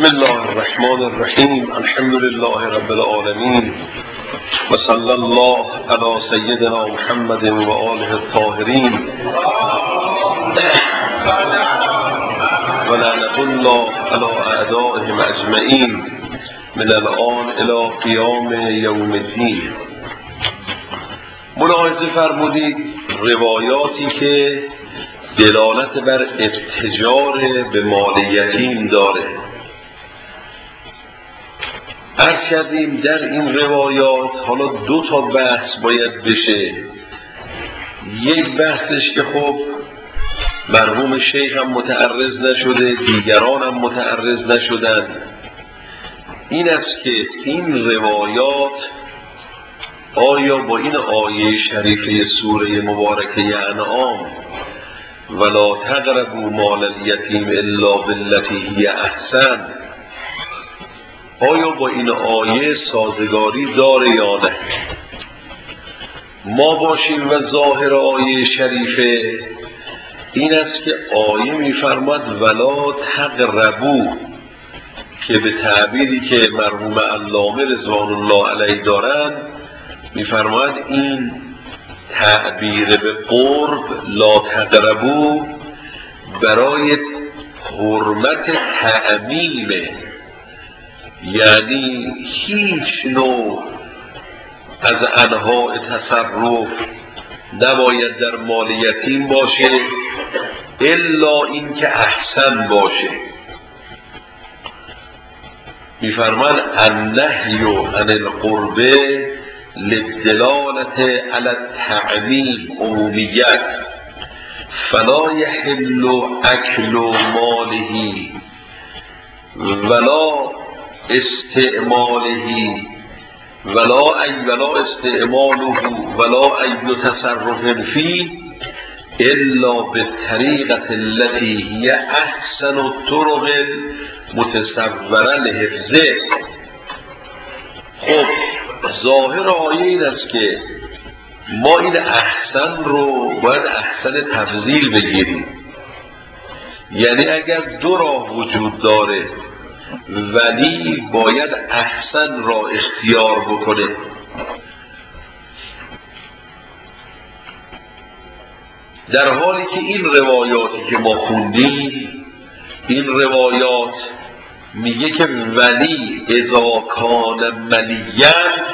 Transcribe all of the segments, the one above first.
الله الرحمن الرحیم. الحمد لله رب العالمین و صلی الله علی سیدنا محمد و آله الطاهرین و لعنة الله علی اعدائهم اجمعین من الآن الی قیام یوم الدین. ملاحظه فرمودید روایاتی که دلالت بر اتجار به مال یتیم داره. عرض کردیم در این روایات حالا دو تا بحث باید بشه. یک بحثش که خب مرحوم شیخ هم متعرض نشده، دیگران هم متعرض نشدن، این است که این روایات آیا با این آیه شریفه سوره مبارکه انعام ولا تقربوا مال الیتیم الا بالتی هی احسن، آیا با این آیه سازگاری داره یا نه؟ ما باشیم و ظاهر آیه شریفه این است که آیه می‌فرماید ولا تقربوا، که به تعبیری که مرحوم علامه رضوان الله علیه دارند می‌فرماید این تعبیر به قرب لا تقربوا برای حرمت تعمیمه، یعنی هیچ نوع از انواع تصرف نباید در مال یتیم باشه الا این که احسن باشه. میفرمان النهی عن القربه للدلالت علی التعمیم، عمومیت، فلا یحل اکل ماله ولا استعماله ولا استعماله ولا ای تصرف فيه الا بالطریقة التي هي احسن الطرق متصوره لحفظه. خب ظاهر آیه این است که ما این احسن رو باید احسن تفضیل بگیریم، یعنی اگر دو راه وجود داره ولی باید احسن را اختیار بکنه. در حالی که این روایاتی که ما خوندیم، این روایات میگه که ولی اذا کان ملیا،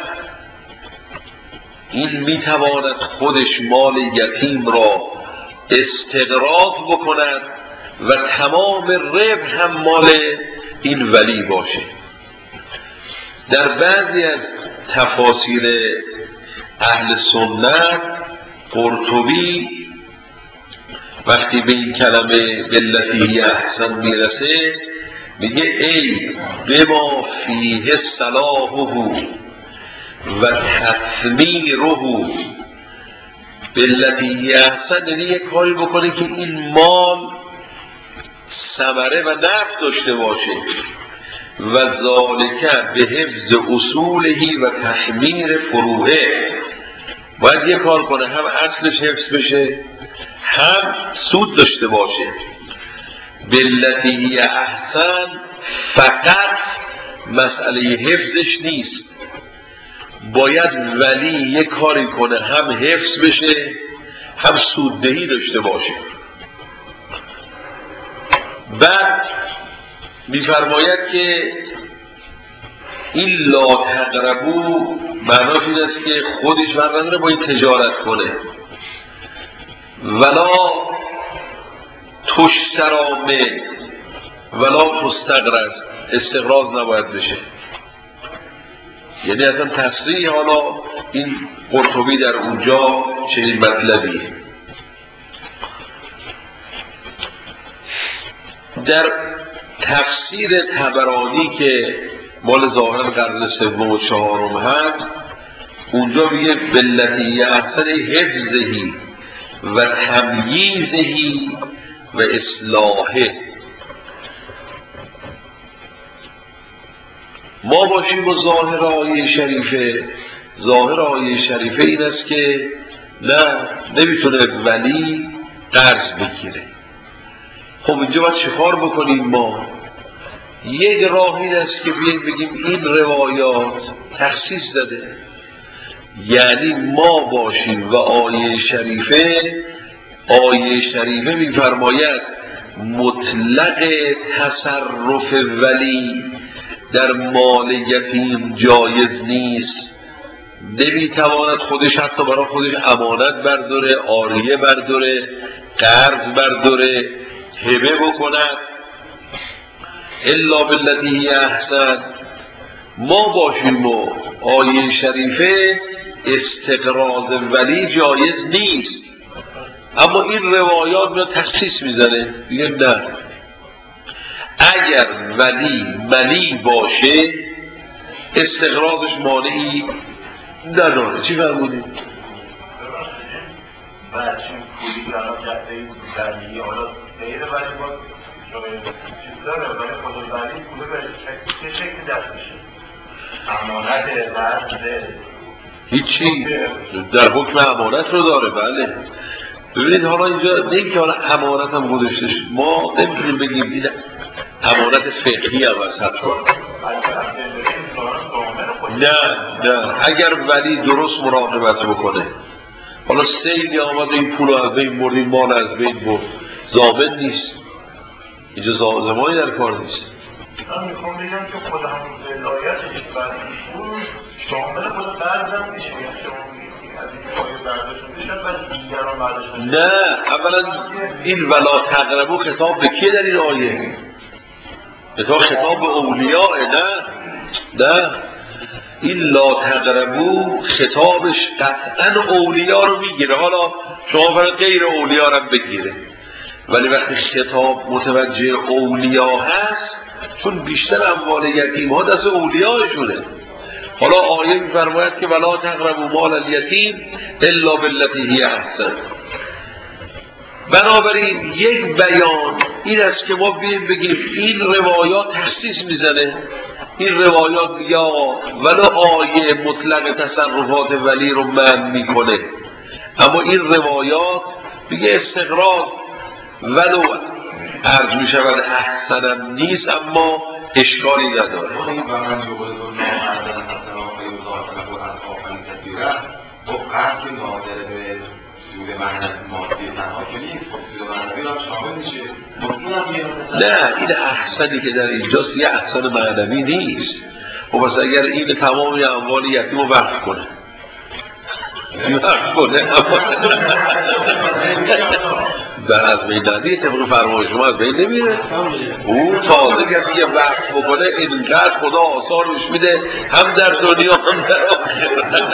این میتواند خودش مال یتیم را استقراض بکند و تمام ربح هم مال این ولی باشه. در بعضی از تفاسیر اهل سنت قرطبی وقتی به این کلمه بالتی هی احسن میرسه میگه ای بما فیه صلاحه و تثمیره، بالتی هی احسن یعنی یک کاری بکنه که این مال ثمره و نفع داشته باشه و ذالک به حفظ اصولهی و تحمیر فروعه، باید یک کار کنه هم اصلش حفظ بشه هم سود داشته باشه. بالتی هی احسن فقط مسئله حفظش نیست، باید ولی یک کاری کنه هم حفظ بشه هم سوددهی داشته باشه. بعد میفرماید که این لا تقربوا معناش این است که خودش نداره با این تجارت کنه، ولا تشترامه ولا تستقرض، استقراض نباید بشه. یعنی اصلا تصریح حالا این قرطبی در اونجا چنین مطلبیه. در تفسیر طبرانی که مال ظاهر قرن سوم و چهارم هست اونجا میگه بالتی احسن حفظهی و تمییزهی و اصلاحه. ما باشیم و ظاهر آیه شریفه این است که نه، نمیتونه ولی قرض بگیره. خب اینجا باید چه کار بکنیم ما؟ یک راه این است که بیاییم بگیم این روایات تخصیص داده، یعنی ما باشیم و آیه شریفه می‌فرماید مطلق تصرف ولی در مال یتیم جایز نیست، نمیتواند خودش حتی برای خودش امانت برداره، عاریه برداره، قرض برداره، هبه بکند الا بالتی هی احسن. ما باشیم و آیه شریفه استقراض ولی جایز نیست، اما این روایات رو تخصیص میزنه، میگه نه اگر ولی باشه استقراضش مانعی نداره. چی فرمودید؟ بچین پولی که الان جفته زندگی حالا غیر ولی با چیز داره ولی خود ولی پوله به چه شکل دستشه؟ امانت ورده هیچی در حکم امانت رو داره. بله ببینید حالا اینجا نه که حالا امانت هم گذاشتش، ما نمیتونیم بگیم این امانت فقهی هم وسط کنه. نه اگر ولی درست مراقبت بکنه، حالا سیلی آمده این پول از بین برد، این مال از بین برد، ضامن نیست، اینجا زمانی در کار نیست. من میخوام بگم که خود همون ولایتش بردش بود شامل خود قرضم میشه، از این پای برداشت میشد و دیگران برداشت. نه اولا این ولا تقربو خطاب به کیه در این آیه؟ خطاب به اولیاء. نه این لا تقربو خطابش قطعا اولیاء رو میگیره، حالا شما برای غیر اولیاء رو بگیره، ولی وقتی خطاب متوجه اولیاء هست چون بیشتر اموال یتیم ها دست اولیاءشونه. حالا آیه میفرماید که ولا تقربوا مال الیتیم الا بالتی هی احسن. بنابراین یک بیان این است که ما بگیم این روایات تخصیص میزنه، این روایات یا ولو آیه مطلق تصرفات ولی رو منع میکنه، اما این روایات میگه استقراض ولو عرض میشود احسنم نیست اما اشکالی نداره. نه این احسنی که در اینجاست یه احسن معنوی نیست. خب پس اگر این تمام اموال یتیم رو وقف کنه در از بین ندیه طبق فرمای شما از بین نمیره. اون تازه کسی یه وقت بکنه اینقدر خدا آثار روش میده هم در دنیا هم در آخرت.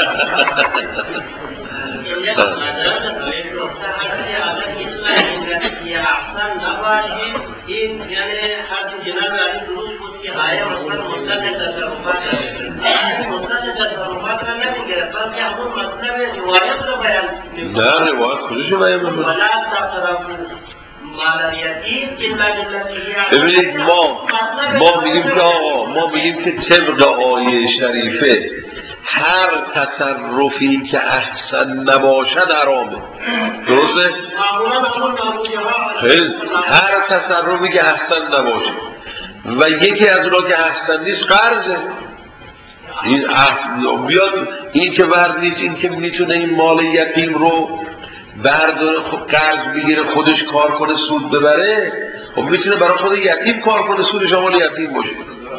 احسن نباشیم این یعنی حرف جناب علی درست بود که آیا مثلا مطلق تصرفات مطلق تصرفات را نمیگیره بلکه همون مطلب روایت رو بیان میکنه. نه روایت خودش رو بیان میکنه. ولا تقربوا مال الیتیم الا بالتی هی. ببینید ما میگیم که آقا ما میگیم که طبق آیه شریفه هر تصرفی که احسن نباشد حرامه. درسته؟ هر تصرفی که احسن نباشه و یکی از اونها که احسن نیست قرضه. این بیاد این که ورد نیست، این که میتونه این مال یتیم رو برداره قرض بگیره خودش کار کنه سود ببره، خب میتونه برای خود یتیم کار کنه سودش مال یتیم باشه.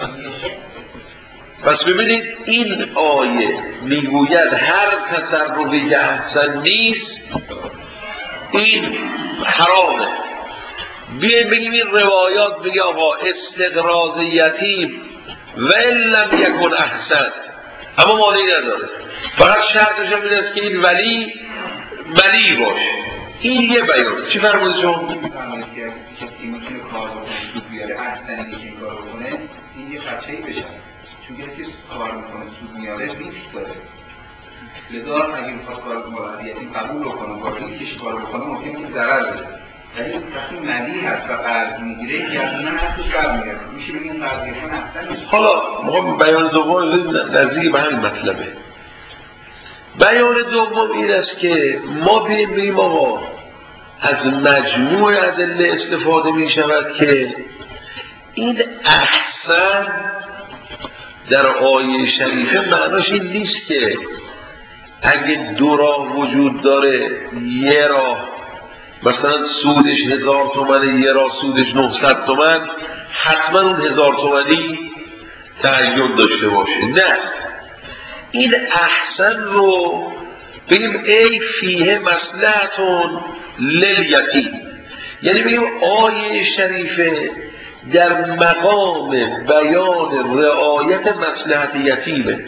پس ببینید این آیه میگوید هر تصرفی که احسن نیست این حرامه. بیاییم بگیم این روایات میگه آقا استقراض یتیم و ان لم یکن احسن اما مانعی نداره، فقط شرطش هم این است که این ولی باشه. این یه بیان. چی فرمودید شما؟ کسی میتونه کار بکنه سود بیاره، احسنی که این کار بکنه این یه خدشه‌ای بشه، چون کسی کار میکنه سود میاره ریسک داره، لذا اگه میخواد کار کنه یتیم قبول بکنه با ریسکش کار بکنه ممکنه که ضرر بده. ولی وقتی ملی هست و قرض میگیره که از اون هست برمیاره میشه بگیم قرض گرفتن احسن نیست. حالا ما بیان دوم نزدیک به همین مطلبه. بیان دوم این است که ما بگیم آقا از مجموع ادله استفاده می شود که این احسن در آیه شریفه معناش این نیست که اگه دو راه وجود داره یه راه مثلا سودش 1000 تومنه یه راه سودش 900 تومن حتما اون 1000 تومنی تعین داشته باشه. نه، این احسن رو بگیم ای فیه مصلحتون لیلیتیم، یعنی بگیم آیه شریفه در مقام بیان رعایت مصلحت یتیمه.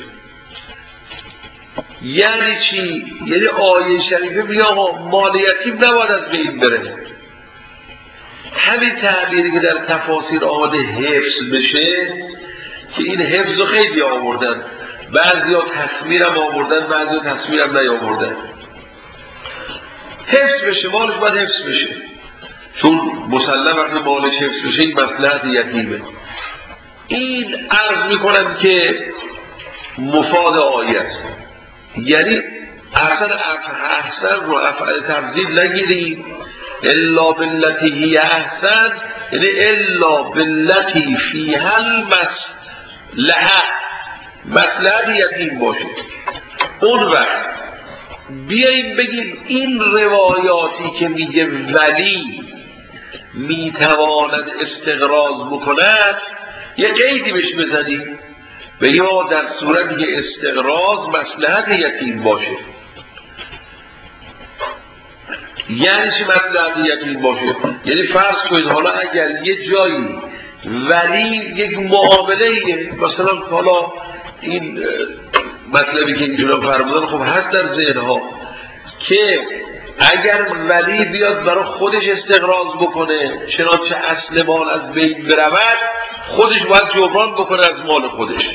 یعنی چی؟ یعنی آیه شریفه بیا مال یتیم نباید از بین بره. همین تعبیری که در تفاسیر آمده حفظ بشه که این حفظ رو خیلی آوردن، بعضی ها تصویر هم آوردن، بعضی ها تصویر هم نیاوردن. حفظ بشه، مالش باید حفظ بشه، چون مسلم وقتی مالش حفظ بشه این مصلحت یتیمه. این عرض میکنم که مفاد آیه است، یعنی احسن رو افعال تفضیل نگیریم، الا باللتی هی احسن، یعنی الا باللتی فیها مصلحت یتیم باشه. اون وقت بیاییم بگیم این روایاتی که میگه ولی میتواند استقراض بکند یه قیدی بهش بزنیم، بگیم در صورتی که استقراض مصلحت یتیم باشه. یعنی چی مصلحت یتیم باشه؟ یعنی فرض کنید حالا اگر یه جایی ولی یک معامله مثلا حالا این مطلبی که اینجورا فرمودن خب هست در ذهنها که اگر ولی بیاد برای خودش استقراض بکنه چنانچه اصل مال از بین برود خودش باید جبران بکنه از مال خودش،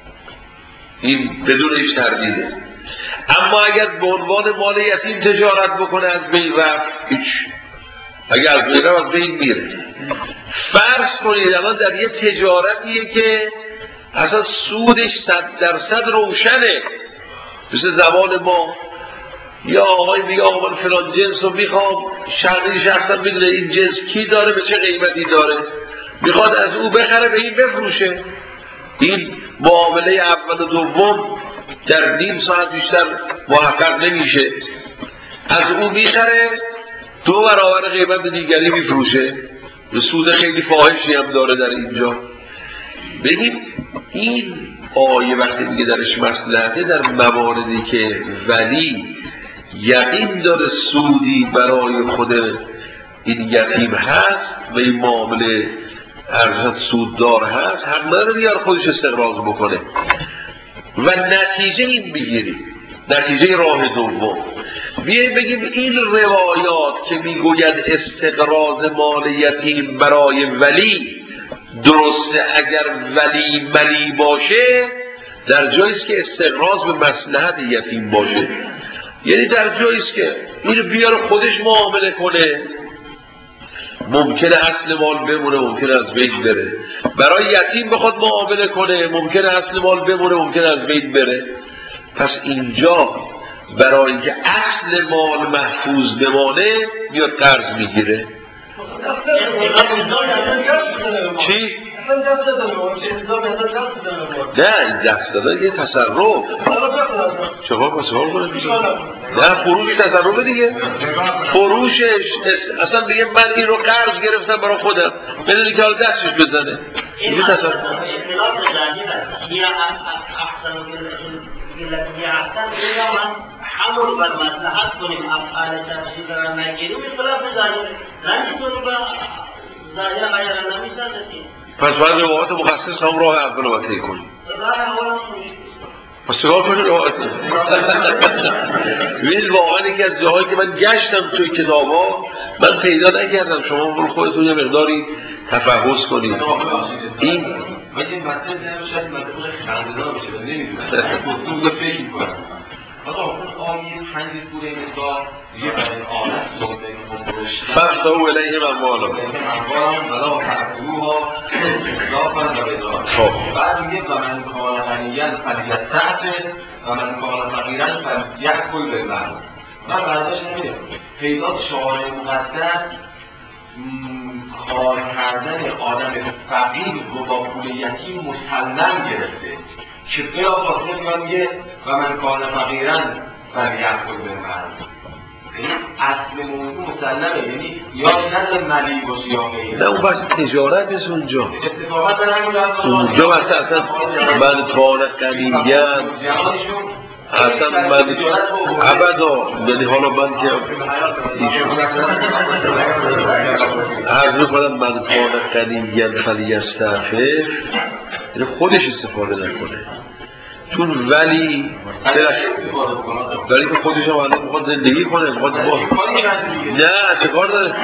این بدون هیچ تردیده. اما اگر به عنوان مال یتیم تجارت بکنه از بین رفت هیچ، اگر از بین رفت از بین میره. فرض کنید الان در یه تجارتیه که اصلا سودش 100% روشنه، مثل زمان ما یا آقای میگه آقا من فلان جنس رو میخوام، شخصا میدونه این جنس کی داره، به چه قیمتی داره، میخواد از او بخره به این بفروشه. این معامله اول و دوم در نیم ساعت بیشتر محقق نمیشه، از او میخره 2 برابر قیمت دیگری میفروشه، به سود خیلی فاحشی هم داره در اینجا. بگیم این آیه وقتی میگه درش مصلحته در مواردی که ولی یقین داره سودی برای خود این یتیم هست و این معامله ارزش سوددار هست، حق نداره بیار خودش استقراض بکنه و نتیجه این بگیریم، نتیجه راه دوم بیاییم بگیم این روایات که میگوید استقراض مال یتیم برای ولی درسته اگر ولی باشه، در جاییست که استقراض به مصلحت یتیم باشه، یعنی در جاییست که این بیاره خودش معامله کنه، ممکنه اصل مال بمونه ممکنه از بین بره. برای یتیم بخواد معامله کنه ممکنه اصل مال بمونه ممکنه از بین بره. پس اینجا برای اینکه اصل مال محفوظ بمانه میاد قرض میگیره. چی؟ نه این دست دادن یه تصرف. چقدر کنه نه فروش تصرف دیگه، فروشش اصلا دیگه من این رو قرض گرفتم برای خودم بدونی که حال دستش بزنه این تصرف. اختلاف ظاهر است یا احسن یا من حمل بر مصلحت کنیم افعال تفسیر را نگیریم، اختلاف ظاهر نمیتونیم با ظاهر غیر نمیسازیم. پس باید روایات مخصص هم راه اول رو طی کنیم. پس چیکار کنیم روایات؟ ببینید واقعا یکی از جاهایی که من گشتم توی کتابا من پیدا نکردم، شما خودتون یه مقداری تفحص کنید. این این مطلب نمیشه مطلب خنده‌دار بشه نمیدونم گفتگو فکر کنم. آقا اون آیه 5 سوره نساء یه برای آلت صحبه فَاسْتَوْا إِلَيْهِمْ أَمْوَالَهُمْ وَلَا تَأْكُلُوهَا إِسْرَافًا وَبِدَارًا. بعد میگه وَمَنْ كَانَ غَنِيًّا فَلْيَسْتَعْفِفْ وَمَنْ كَانَ فَقِيرًا فَلْيَأْكُلْ بِالْمَعْرُوف. من بعدش نمیدونم پیدات شعار مقدس کار کردن آدم فقیر رو با پول یتیم مسلم گرفته که بلافاصله میاد میگه و من کان فقیرا فلیأکل بالمعروف. یعنی اصل موضوع مسلمه، یعنی یا نداره ملی باشه یا غیره. نه اون وقت تجارت نیست اونجا. اتفاقا دارن اونجا مثلا من کان غنی‌اً اصلا من ابدا، یعنی حالا من که عرض می‌کنم من کان غنی‌اً فلیستعفف، یعنی خودش استفاده نکنه، چون ولی که خودش هم الان میخواد زندگی کنه، میخواد نه چه کار داره.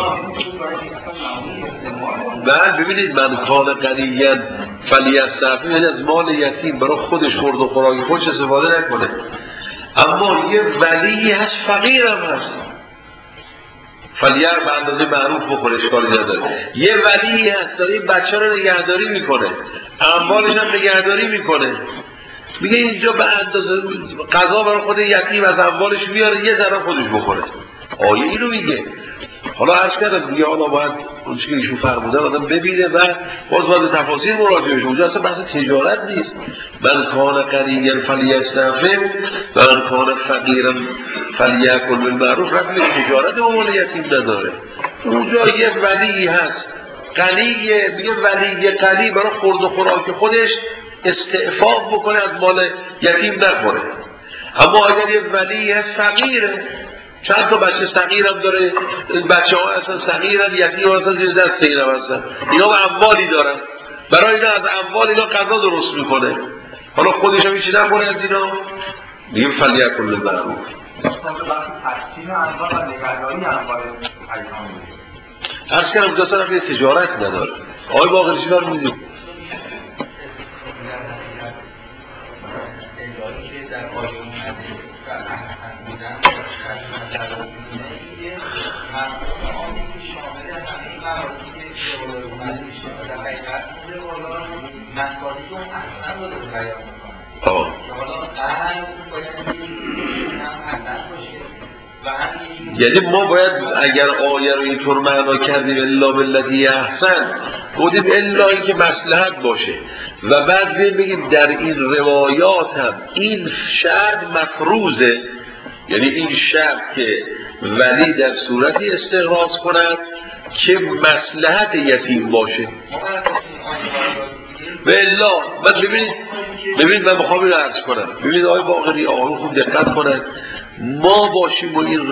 بله ببینید من کان غنی‌اً فلیستعفف یعنی از مال یتیم برای خودش خورد و خوراک خودش استفاده نکنه. اما یه ولی هست فقیر هم هست، فلیه به اندازه معروف بخوره، اشکالی نداره. یه ولی هست داره این بچه رو نگهداری میکنه، اموالش هم نگهداری میکنه، میگه اینجا به اندازه غذا برای خود یتیم از اموالش میاره یه ذره خودش بخوره. آیه اینو میگه. حالا عرض کردم دیگه، حالا باید اون چیزی که ایشون فرمودن آدم ببینه و باز باید تفاصیل مراجعه بشه. اونجا اصلا بحث تجارت نیست. من کان غنیًا فلیستعفف و من کان فقیرا فلیأکل بالمعروف، ربطی به تجارت اموال یتیم نداره. اونجا یه ولی هست غنیه، میگه ولی غنی برای خورد و خوراک خودش استعفاف بکنه، از مال یتیم نخوره. اما اگر یه ولی فقیره، چند تا بچه صغیر هم داره، بچه ها اصلا صغیرن، یتیم اصلا زیر دست اینا هستن، اینا به اموالی دارن، برای اینا از اموال اینا غذا درست میکنه، حالا خودش هم هیچی نخوره از اینا، میگیم فلیأکل بالمعروف. تقسیم اموال و نگهداری اموال ایتام میشه. عرض کردم دو طرف یه تجارت نداره. آقای باقری چی دار میدید؟ در آیه اومده و احسن بودن مفهوم عامی که شامل همه مواردی که بالا اومده میشه و در حقیقت اون بالا مسائلی که اون احسن رو داره بیان میکنه که حالا قرد باید هم احسن باشه و هم یعنی ما باید اگر آیه رو اینطور معنا کردیم الا بالذی احسن، گفتیم الا این که مصلحت باشه و بعد بگیم در این روایات هم این شرط مفروضه، یعنی این شرط که ولی در صورتی استغراض کند که مصلحت یتیم باشه. و الا من ببینید من بخوام این رو عرض کنم، ببینید آقای باقری آقای خوب دقت کنند، ما باشیم با این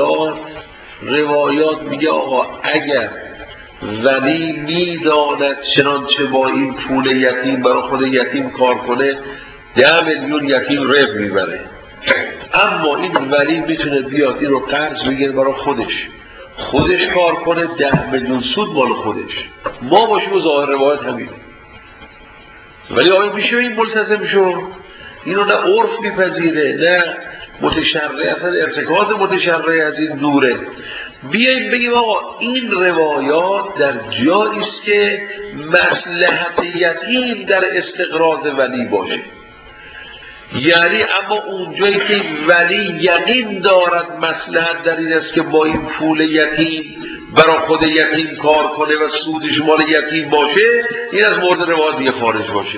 روایات میگه آقا اگر ولی میداند چنانچه با این پول یتیم برای خود یتیم کار کنه 10 میلیون یتیم رب میبره، اما این ولی میتونه بیاد این رو قرض بگیره برای خودش کار کنه 10 میلیون سود مال خودش. ما باشیم و ظاهر روایت همین. ولی آیا میشه این ملتزم شو؟ اینو نه عرف میپذیره نه متشرع، اصلا ارتکاز متشرع از این دوره. بیاییم بگیم آقا این روایات در جایی است که مصلحت یتیم در استقراض ولی باشه، یعنی اما اونجایی که ولی یقین دارد مصلحت در این است که با این پول یتیم برای خود یتیم کار کنه و سودش مال یتیم باشه، این از مورد روایت دیگه خارج باشه.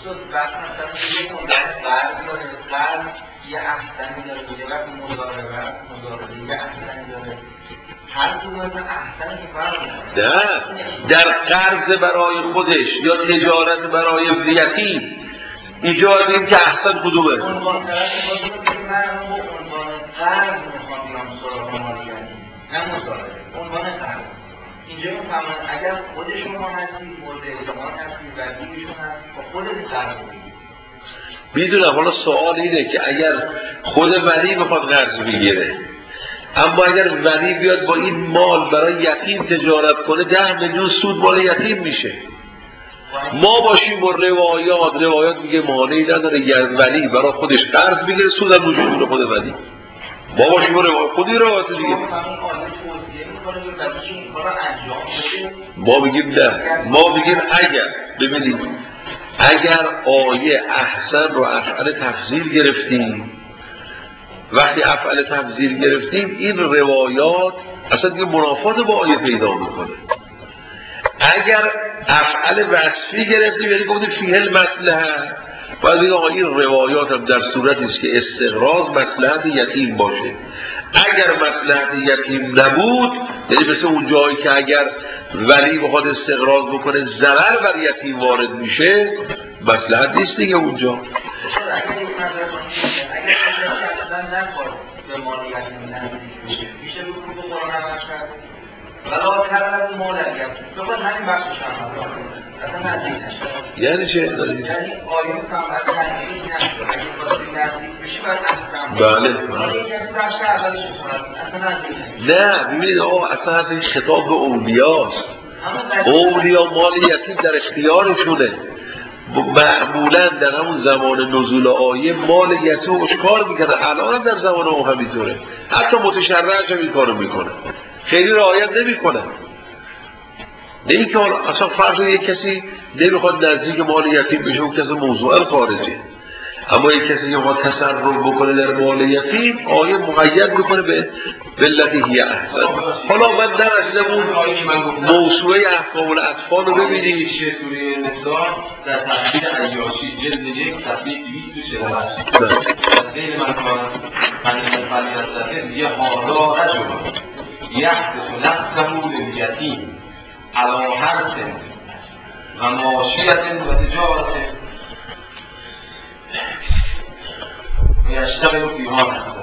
یه احسنی داره بوده وقتی مضاربه یه احسنی داره، هر دو از احسنی که فرق نه در قرض برای خودش یا تجارت برای یتیم اینجا دیم که احسن کدومه؟ عنوان طرف بازیم که من با عنوان قرض میخوام بیام سراغ مال یتیم، نه مضاربه، عنوان قرض. اینجا میفهمن اگر خود شما هستید مورد اعتماد هستید و دیگرشون هستید با خودت قرض بگیرید. میدونم. حالا سوال اینه که اگر خود ولی بخواد قرض بگیره، اما اگر ولی بیاد با این مال برای یتیم تجارت کنه 10 میلیون سود مال یتیم میشه. ما باشیم با روایات میگه مانعی نداره ولی برای خودش قرض بگیره سود هم وجود خود ولی. ما باشیم با روایات خودی روایات دیگه. ما بگیم نه، ما بگیم اگر ببینید اگر آیه احسن رو افعل تفضیل گرفتیم، وقتی افعل تفضیل گرفتیم این روایات اصلا دیگه منافات با آیه پیدا میکنه. اگر افعال وصفی گرفتیم یعنی گفتیم فیه المصلحه، باید بگیم آقا این روایات هم در صورتی است که استقراض مصلحت یتیم باشه. اگر مصلحت یتیم نبود، یعنی مثل اون جایی که اگر ولی بخواد استقراض بکنه ضرر بر یتیم وارد میشه، مصلحت نیست دیگه اونجا. اگر اصلا نخواد به مال یتیم نزدیک بشه، میشه رو خوب قرآن عمل کرد ولا کرد مال یتیم، فقط همین بخشش هم اصلا نزدیک نشه. یعنی چه؟ یعنی آیه فقط تنظیم نشه، اگه خواهد نزدیک بشه باید اصلا بله. ولی یکی از بخش اولش اصلا نزدیک نشه. نه ببینید آقا اصلا این خطاب به اولیاست. اولیا مال یتیم در اختیارشونه. معمولا در همون زمان نزول آیه مال یتیم رو کار میکنه، الان هم در زمان اون همینطوره، حتی متشرعش هم این کارو میکنه، خیلی رعایت نمیکنه. نه اینکه اصلا فرض یک کسی نمیخواد نزدیک مال یتیم بشه، اون کسی موضوعا خارجه، اما یک کسی که ما تصرف بکنه در مال یتیم، آیه مقید میکنه به التی هی احسن. حالا من درسته اون موسوعه احکام الاطفال رو ببینید. سوره نساء در تحقیق عیاشی جلد 1 صفحه 248 از بین من کار فلیستقل میگه هذا رجل یحدث نفسه للیتیم علی حرث و ماشیة و تجارت و یشتغل فیها نفسه.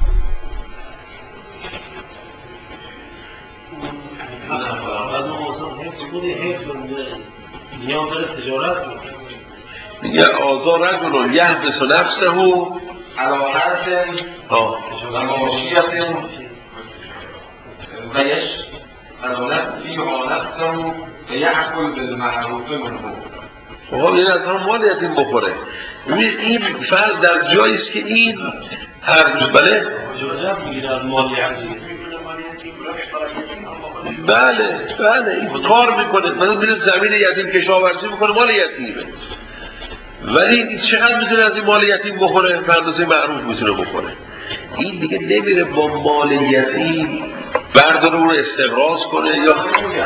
میگه آزار رجل یحدث نفسه علی حرث و ماشیة و یشتغل فیها نفسه و یأکل بالمعروف منه. خب این از هم مال یتیم بخوره. این فرد در جایی است که این هر بله بله این کار میکنه، مثلا میره زمین یتیم کشاورزی میکنه، مال یتیمه، ولی چقدر میتونه از این مال یتیم بخوره؟ فردوسی معروف میتونه بخوره. این دیگه نمیره با مال یتیم برداره اون رو استقراض کنه یا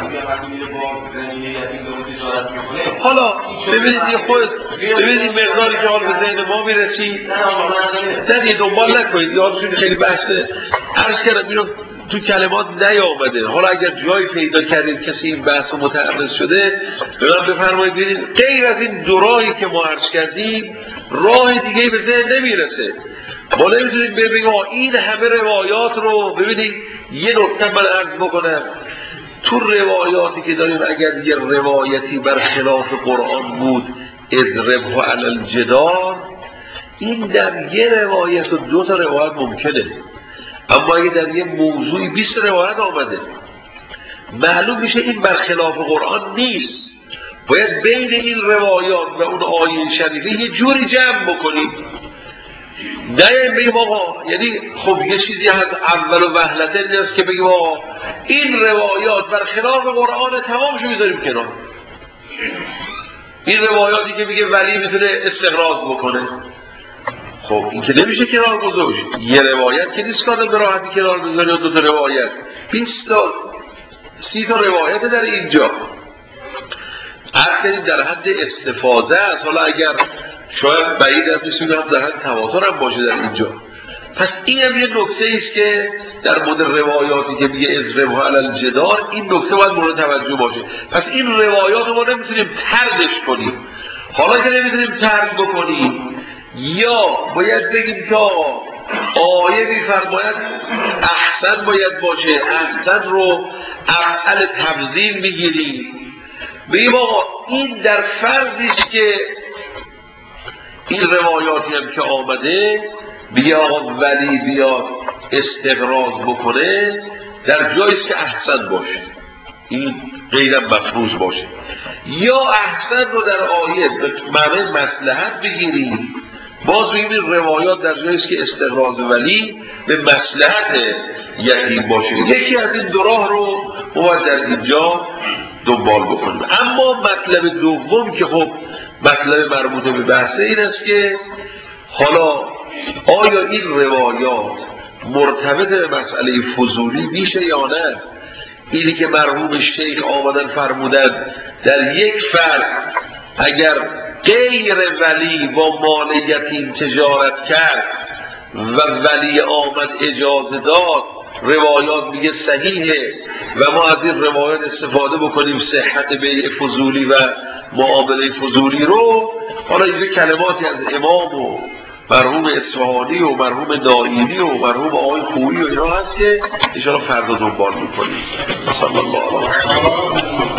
حالا ببینید یه خود ببینید مقداری که حال به ذهن ما میرسید نه دنبال نکنید، یادشون خیلی بحثه عرض کردم اینو تو کلمات نیامده. حالا اگر جایی پیدا کردید کسی این بحث متعرض شده به من بفرمایید. ببینید غیر از این دو راهی که ما عرض کردیم راه دیگه به ذهن نمیرسه. ما نمیتونیم ببینیم این همه روایات رو ببینید. یه نکته من عرض بکنم، تو روایاتی که داریم اگر یه روایتی بر خلاف قرآن بود اضربه علی الجدار، این در یه روایت و 2 تا روایت ممکنه، اما اگه در یه موضوعی 20 روایت آمده معلوم میشه این بر خلاف قرآن نیست. باید بین این روایات و اون آیه شریفه یه جوری جمع بکنیم. نه بگیم آقا یعنی خب یه چیزی هست اول و وهلته نیست که بگیم آقا این روایات بر خلاف قرآن تمامشو میذاریم کنار. این روایاتی که میگه ولی میتونه استقراض بکنه، خب این که نمیشه کنار گذاشت. یه روایت که نیست کارم به راحتی کنار بذاری و 2 تا روایت 20 تا 30 تا روایت در اینجا هر در حد استفاده است. حالا اگر شاید بعید است میشه هم در حد تواتر هم باشه در اینجا. پس این هم یه نکته ایست که در مورد روایاتی که میگه اضربه علی الجدار، این نکته باید مورد توجه باشه. پس این روایات رو ما نمیتونیم طردش کنیم. حالا که نمیتونیم طرد بکنیم یا باید بگیم که آیه میفرماید احسن باید باشه، احسن رو افعل تفضیل میگیریم، بگیم آقا این در فرضیش که این روایاتی هم که آمده بیا آقا ولی بیا استقراض بکنه در جاییست که احسن باشه، این غیرم مفروض باشه، یا احسن رو در آیه معنی مصلحت بگیریم، باز بگیم این روایات در جاییست که استقراض ولی به مصلحت یتیم باشه. یکی از این 2 راه رو باید در اینجا دنبال بکنیم. اما مطلب دوم که خب مطلب مربوط به بحثه این است که حالا آیا این روایات مرتبط به مسئله فضولی میشه یا نه؟ اینی که مرحوم شیخ آمدن فرمودن در یک فرد اگر غیر ولی با مال یتیم تجارت کرد و ولی آمد اجازه داد، روایات میگه صحیحه و ما از این روایات استفاده بکنیم صحت بیع فضولی و معامله فضولی رو. حالا اینجا کلماتی از امام و مرحوم اصفهانی و مرحوم نائینی و مرحوم آقای خویی و اینا هست که ان شاءالله فردا دنبال میکنیم. صلی الله علیه و